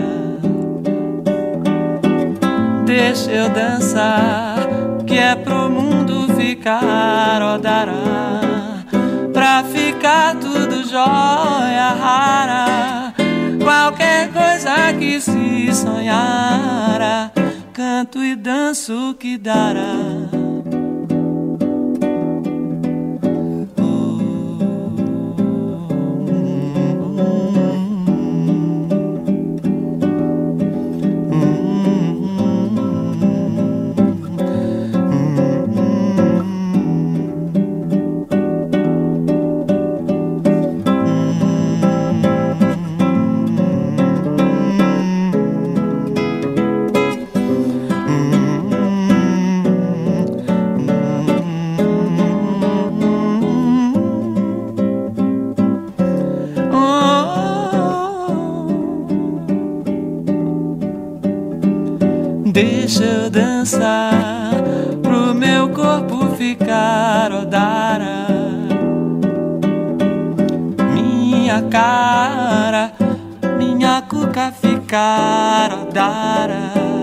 Deixa eu dançar, que é pro mundo ficar Odara. Pra ficar tudo jóia rara, qualquer coisa que se sonhara, canto e danço que dará. Deixa eu dançar pro meu corpo ficar Odara. Minha cara, minha cuca ficar Odara.